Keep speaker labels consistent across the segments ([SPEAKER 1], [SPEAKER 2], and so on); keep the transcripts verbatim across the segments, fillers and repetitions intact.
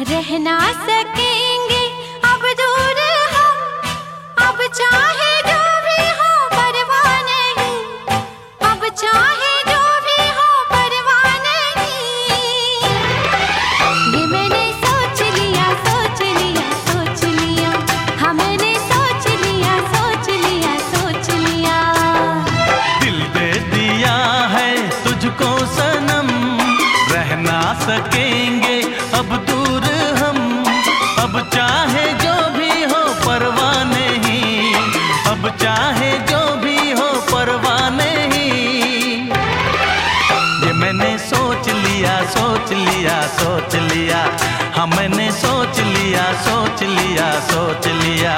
[SPEAKER 1] रह ना सकेंगे अब दूर हम, अब चाहे जो भी हो परवाह नहीं, अब चाहे जो भी हो परवाह नहीं। ये मैंने सोच लिया सोच लिया सोच लिया, हमने सोच लिया सोच लिया सोच लिया।
[SPEAKER 2] दिल दे दिया है तुझको सनम, रह ना सकेंगे अब दूर हम, अब चाहे जो भी हो परवाह नहीं, अब चाहे जो भी हो परवाह नहीं। ये मैंने सोच लिया सोच लिया सोच लिया, हाँ मैंने सोच लिया सोच लिया सोच लिया।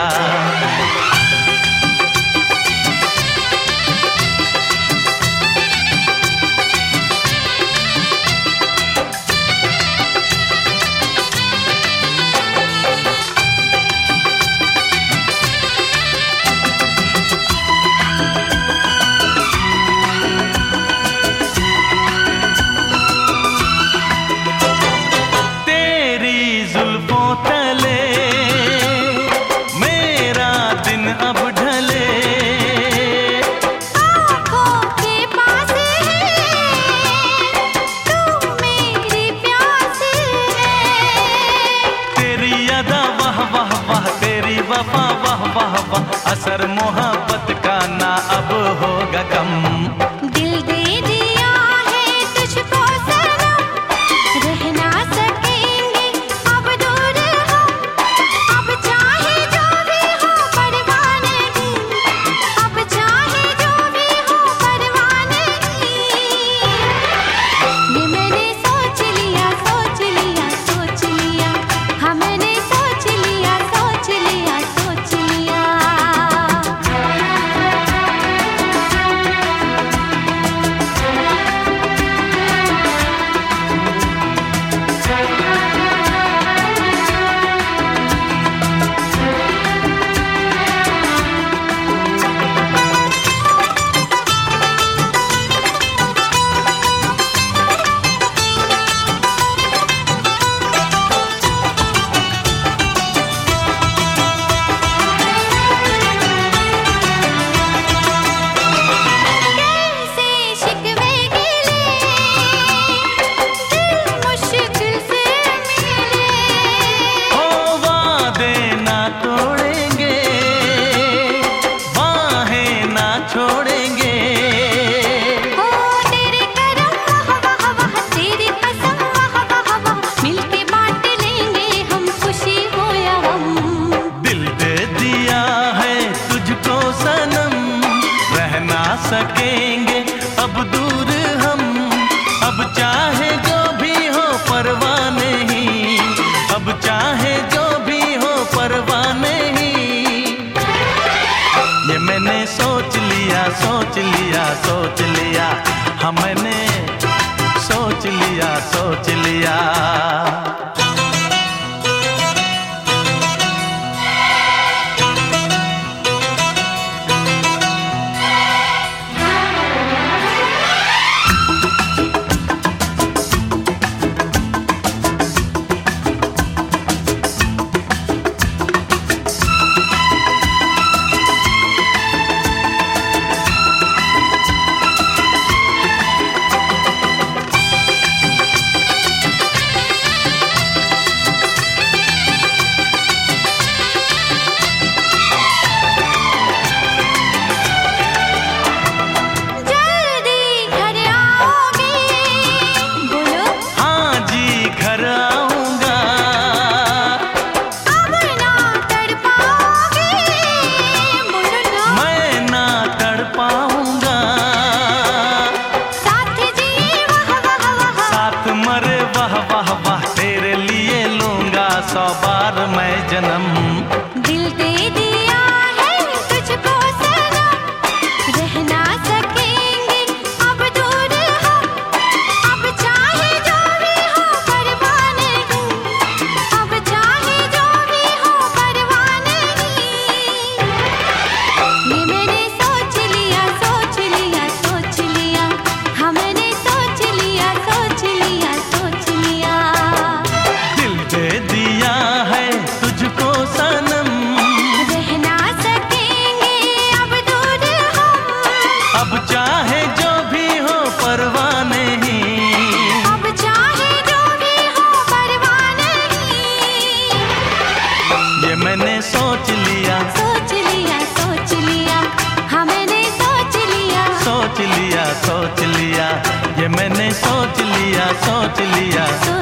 [SPEAKER 2] वफा वाह वाह वाह, असर मोहब्बत का ना अब होगा कम।
[SPEAKER 1] दिल दे दिया है तुझको सनम, रह ना सकेंगे अब दूर हम, अब चाहे जो भी हो परवाह नहीं, अब चाहे जो भी हो परवाह नहीं। ये मैंने सोच लिया सोच लिया सोच लिया, हमने सोच लिया सोच लिया सोच लिया।
[SPEAKER 2] सकेंगे अब दूर हम, अब चाहे जो भी हो परवाह नहीं, अब चाहे जो भी हो परवाह नहीं। ये मैंने सोच लिया सोच लिया सोच लिया, हाँ मैंने सोच लिया सोच लिया। सौ बार मैं जन्म।
[SPEAKER 1] दिल दे दिया है तुझको सनम, रह ना सकेंगे अब दूर हम, अब चाहे जो भी हो परवाह नहीं, अब चाहे जो भी हो परवाह नहीं। ये मैंने सोच लिया सोच लिया सोच लिया, हमने सोच लिया सोच लिया सोच लिया।
[SPEAKER 2] दिल दे दिया सोच लिया।